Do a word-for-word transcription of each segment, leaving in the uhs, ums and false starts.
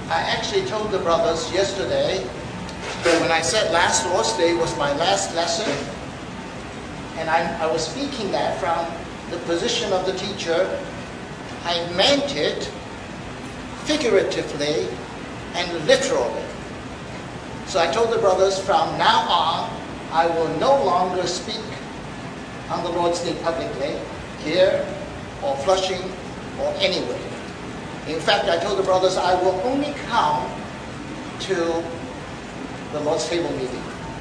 I actually told the brothers yesterday, when I said last Lord's Day was my last lesson, and I, I was speaking that from the position of the teacher, I meant it figuratively and literally. So I told the brothers, from now on, I will no longer speak on the Lord's Day publicly, here or Flushing or anywhere. In fact, I told the brothers I will only come to the Lord's Table meeting.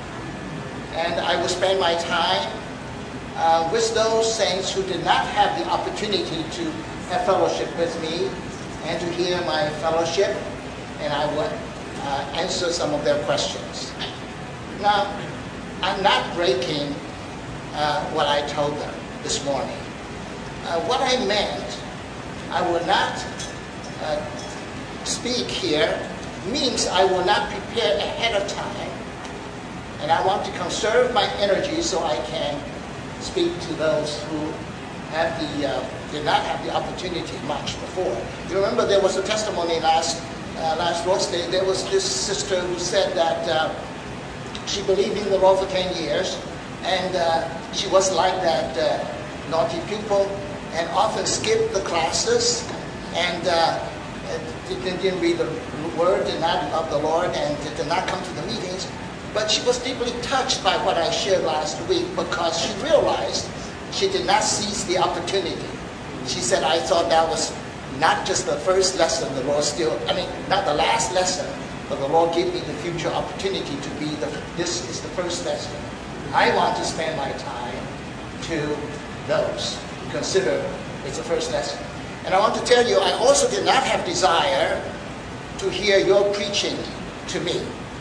And I will spend my time uh, with those saints who did not have the opportunity to have fellowship with me and to hear my fellowship, and I will uh, answer some of their questions. Now, I'm not breaking uh, what I told them this morning. Uh, what I meant, I will not uh, speak here, means I will not prepare ahead of time, and I want to conserve my energy so I can speak to those who have the, uh, did not have the opportunity much before. You remember there was a testimony last, uh, last Lord's Day. There was this sister who said that uh, she believed in the Lord for ten years, and uh, she was like that uh, naughty pupil, and often skipped the classes, and uh, didn't, didn't read the word, did not love the Lord, and did not come to the meetings. But she was deeply touched by what I shared last week, because she realized she did not seize the opportunity. She said, I thought that was not just the first lesson, the Lord still, I mean, not the last lesson, but the Lord gave me the future opportunity to be the, this is the first lesson. I want to spend my time to those who consider it's the first lesson. And I want to tell you, I also did not have desire to hear your preaching to me.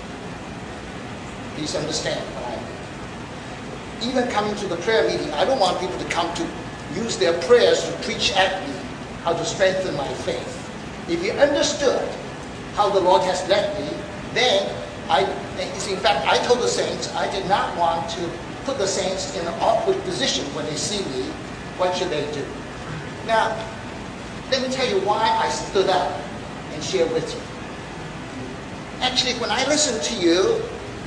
Please understand what I mean. Even coming to the prayer meeting, I don't want people to come to use their prayers to preach at me how to strengthen my faith. If you understood how the Lord has led me, then I, in fact, I told the saints I did not want to put the saints in an awkward position when they see me. What should they do? Now, let me tell you why I stood up and shared with you. Actually, when I listen to you,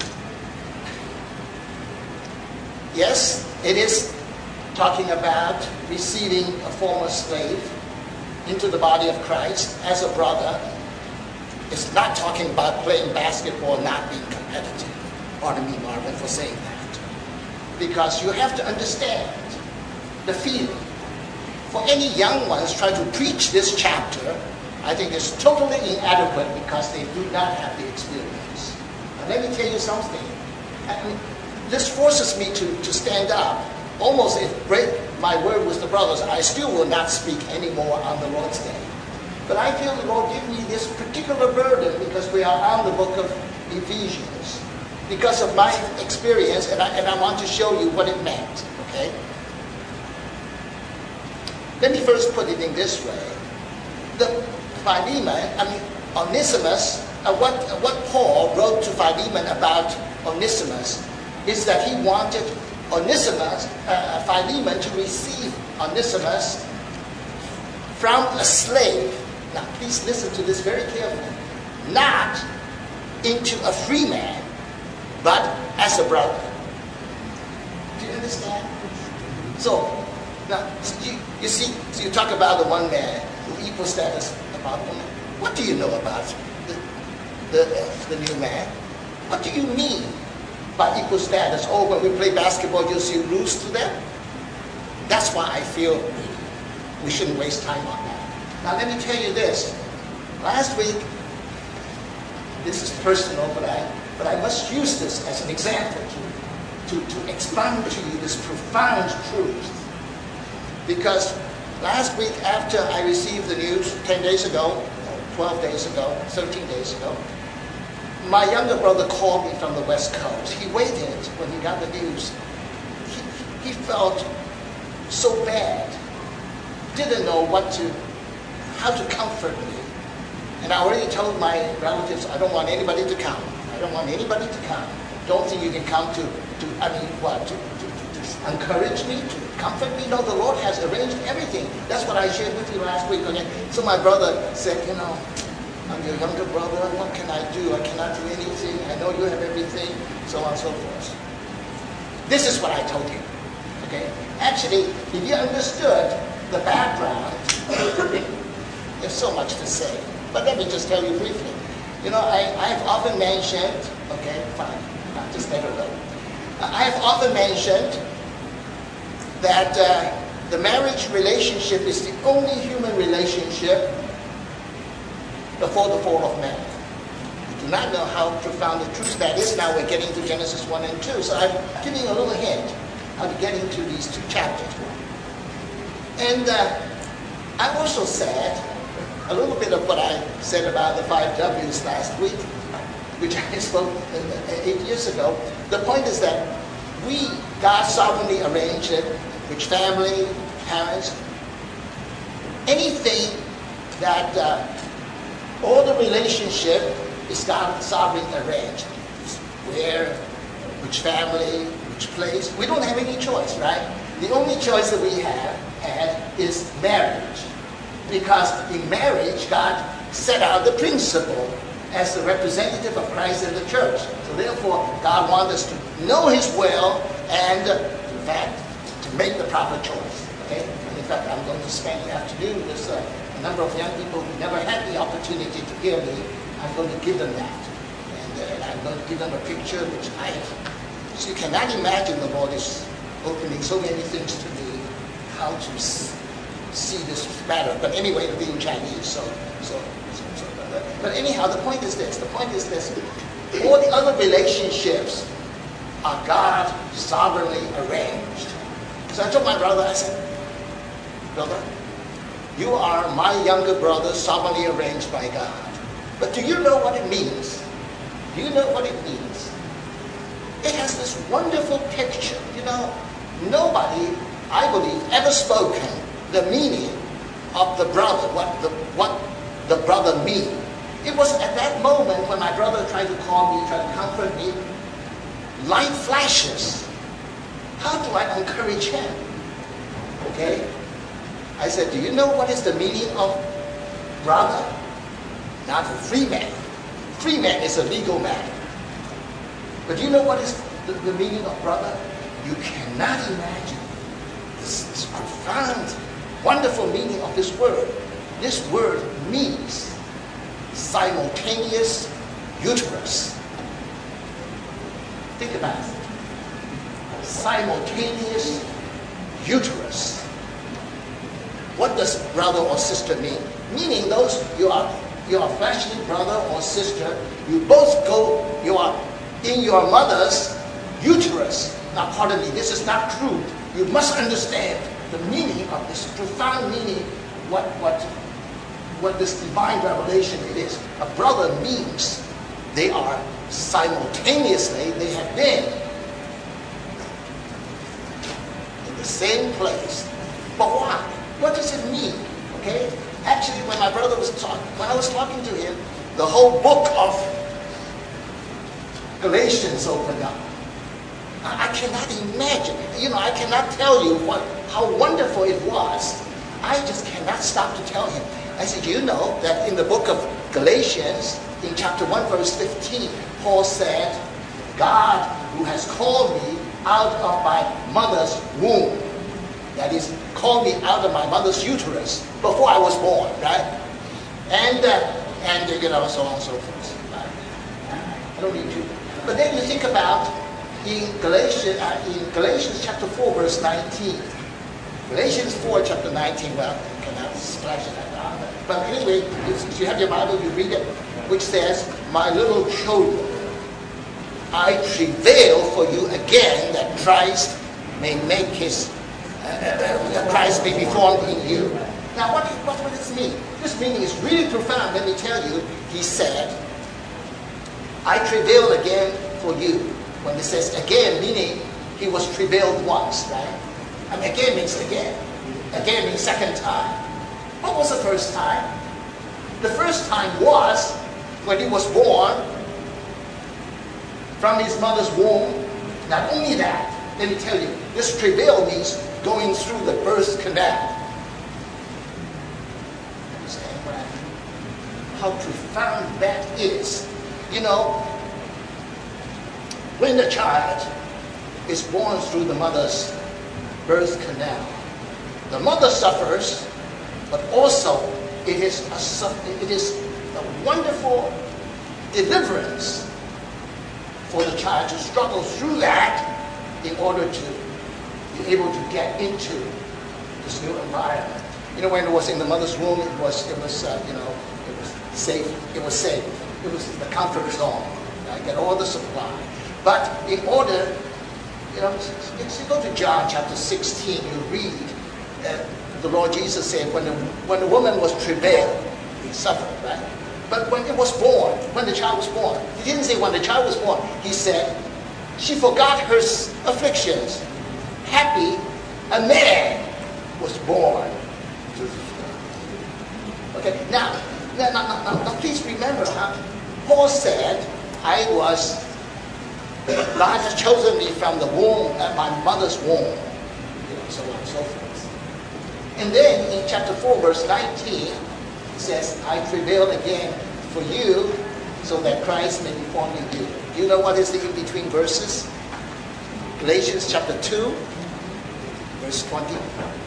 yes, it is talking about receiving a former slave into the body of Christ as a brother. It's not talking about playing basketball, not being competitive. Pardon me, Marvin, for saying that. Because you have to understand the feeling. For any young ones trying to preach this chapter, I think it's totally inadequate because they do not have the experience. Now, let me tell you something. I mean, this forces me to, to stand up. Almost if break my word with the brothers, I still will not speak anymore on the Lord's Day. But I feel the Lord gave me this particular burden because we are on the book of Ephesians. Because of my experience, and I, and I want to show you what it meant. Okay? Let me first put it in this way. The Philemon, I mean Onesimus, uh, what, uh, what Paul wrote to Philemon about Onesimus is that he wanted Onesimus, uh, Philemon to receive Onesimus from a slave. Now please listen to this very carefully. Not into a free man, but as a brother. Do you understand? So, now, you, you see, so you talk about the one man who equal status about woman. What do you know about the, the, uh, the new man? What do you mean by equal status? Oh, when we play basketball, you'll see lose to them? That's why I feel we shouldn't waste time on that. Now, let me tell you this. Last week, this is personal, but I, but I must use this as an example to, to, to expound to you this profound truth. Because last week, after I received the news ten days ago, twelve days ago, thirteen days ago, my younger brother called me from the West Coast. He waited when he got the news. He, he felt so bad, didn't know what to, how to comfort me. And I already told my relatives, I don't want anybody to come. I don't want anybody to come. Don't think you can come to, to I mean, what, to, to, to, to encourage me, to comfort me. No, the Lord has arranged everything. That's what I shared with you last week. Okay? So my brother said, you know, I'm your younger brother. What can I do? I cannot do anything. I know you have everything, so on and so forth. This is what I told him. Okay? Actually, if you understood the background, there's so much to say. But let me just tell you briefly. You know, I, I've often mentioned, okay, fine, I'll just let her go. I have often mentioned that uh, the marriage relationship is the only human relationship before the fall of man. We do not know how profound the truth that is. Now we're getting to Genesis one and two. So I'm giving you a little hint how to get into these two chapters. And uh, I also said a little bit of what I said about the five W's last week, which I spoke eight years ago. The point is that we, God sovereignly arranged it, which family, parents, anything that uh, all the relationship is God sovereignly arranged. Where, which family, which place. We don't have any choice, right? The only choice that we have had is marriage. Because in marriage, God set out the principle as the representative of Christ in the church. So therefore, God wants us to know His will and, in fact, to make the proper choice. Okay? And in fact, I'm going to spend the afternoon with uh, a number of young people who never had the opportunity to hear me. I'm going to give them that. And, uh, and I'm going to give them a picture which I have. So you cannot imagine the Lord is opening so many things to me, how to see this matter. But anyway, it'll be in Chinese, so, so, so, so but, but anyhow, the point is this. The point is this. All the other relationships are God sovereignly arranged. So I told my brother, I said, brother, you are my younger brother, sovereignly arranged by God. But do you know what it means? Do you know what it means? It has this wonderful picture. You know, nobody, I believe, ever spoken the meaning of the brother, what the, what the brother means. It was at that moment when my brother tried to call me, tried to comfort me, light flashes. How do I encourage him? Okay? I said, do you know what is the meaning of brother? Not a free man. Free man is a legal man. But do you know what is the, the meaning of brother? You cannot imagine this, this profound, wonderful meaning of this word. This word means simultaneous uterus. Think about it. Simultaneous uterus. What does brother or sister mean? Meaning those you are you are fleshly brother or sister, you both go, you are in your mother's uterus. Now pardon me, this is not crude. You must understand the meaning of this profound meaning, what what what this divine revelation it is. A brother means they are simultaneously, they have been in the same place. But why? What does it mean? Okay? Actually, when my brother was talking, when I was talking to him, the whole book of Galatians opened up. I, I cannot imagine, you know, I cannot tell you what how wonderful it was. I just cannot stop to tell him. I said, you know that in the book of Galatians, in chapter one, verse fifteen, Paul said, God who has called me out of my mother's womb, that is, called me out of my mother's uterus before I was born, right? And, uh, and you know, so on and so forth. I don't need to. But then you think about in Galatians, uh, in Galatians chapter four, verse nineteen. Galatians four, chapter nineteen, well, you cannot splash it out. But anyway, if you have your Bible, you read it, which says, my little children, I travail for you again that Christ may make his, uh, Christ may be formed in you. Now, what, what does this mean? This meaning is really profound. Let me tell you, he said, I travail again for you. When it says again, meaning he was travailed once, right? I mean, again means again. Again means second time. What was the first time? The first time was when he was born from his mother's womb. Not only that, let me tell you, this travail means going through the birth canal. Understand what I mean? how profound that is. You know, when the child is born through the mother's birth canal, the mother suffers, but also it is a, it is a wonderful deliverance for the child to struggle through that in order to be able to get into this new environment. You know, when it was in the mother's womb, it was, it was, uh, you know, it was safe. It was safe. It was the comfort zone. I get all the supply. But in order, you know, if you go to John chapter sixteen, you read uh, the Lord Jesus said, when the, when the woman was travailed, he suffered, right? But when it was born, when the child was born, he didn't say when the child was born. He said, she forgot her afflictions. Happy, a man was born. Okay, now, now, now, now, now please remember how Paul said, I was, God has chosen me from the womb, at my mother's womb, you know, so on and so forth. And then in chapter four, verse nineteen, it says, I prevailed again for you, so that Christ may be formed in you. Do you know what is the in-between verses? Galatians chapter two, verse twenty.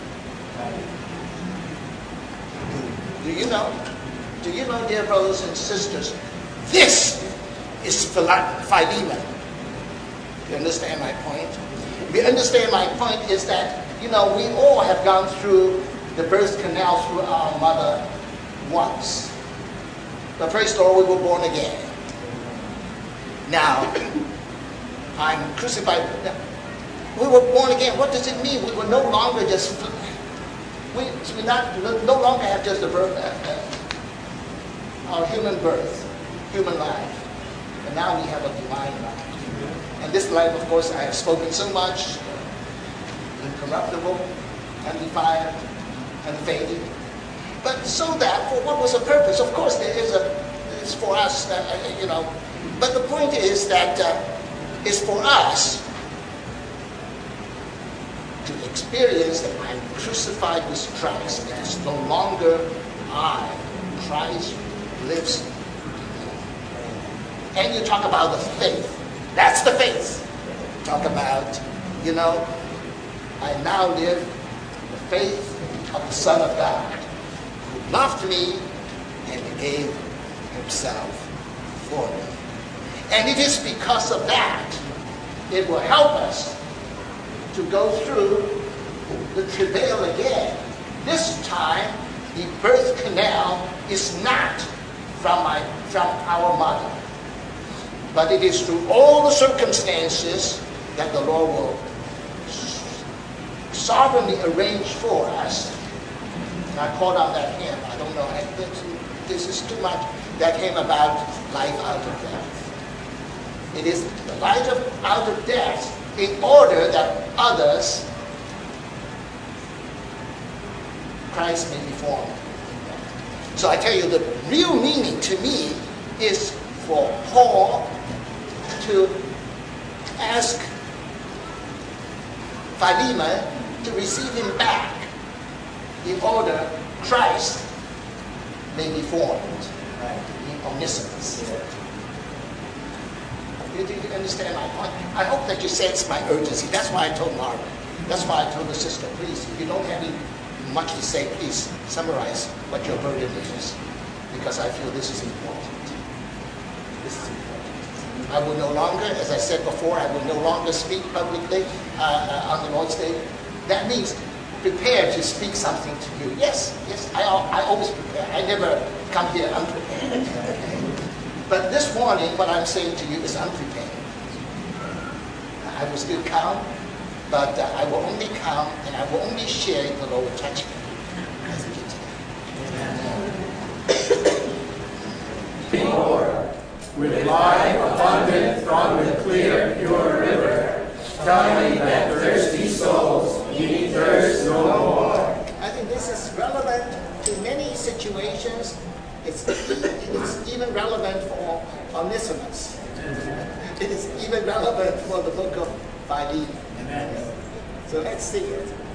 Do you know? Do you know, dear brothers and sisters, this is Philemon. You understand my point? You understand my point is that, you know, we all have gone through the birth canal through our mother once. But praise the Lord, we were born again. Now, I'm crucified. We were born again. What does it mean? We were no longer just, we, we not, no longer have just a birth, uh, uh, our human birth, human life. But now we have a divine life. And this life, of course, I have spoken so much, incorruptible, undefiled, unfading. But so that, for what was the purpose? Of course, there is a, it's for us, uh, you know. But the point is that uh, it's for us to experience that I'm crucified with Christ. It is no longer I. Christ lives. And you talk about the faith. That's the faith. Talk about, you know, I now live the faith of the Son of God, who loved me and gave himself for me. And it is because of that, it will help us to go through the travail again. This time, the birth canal is not from, my, from our mother, but it is through all the circumstances that the Lord will sovereignly arrange for us. And I called on that hymn. I don't know. I, this is too much. That hymn about life out of death. It is the life of, out of death in order that others, Christ may be formed. So I tell you, the real meaning to me is for Paul to ask Philemon to receive him back in order Christ may be formed in Onesimus. You, you understand my point? I hope that you sense my urgency. That's why I told Margaret. That's why I told the sister, please, if you don't have any much to say, please summarize what your burden is, because I feel this is important. This is important. I will no longer, as I said before, I will no longer speak publicly uh, uh, on the Lord's Day. That means prepare to speak something to you. Yes, yes, I, I always prepare. I never come here unprepared. But this morning, what I'm saying to you is unprepared. I will still come, but uh, I will only come and I will only share the Lord will touch me as it is today. Lord, with life abundant from the clear, pure river, telling that thirsty souls need thirst no more. I think this is relevant to many situations. It's, it's even relevant for Onesimus. It is even relevant for the book of Philemon. So let's see it.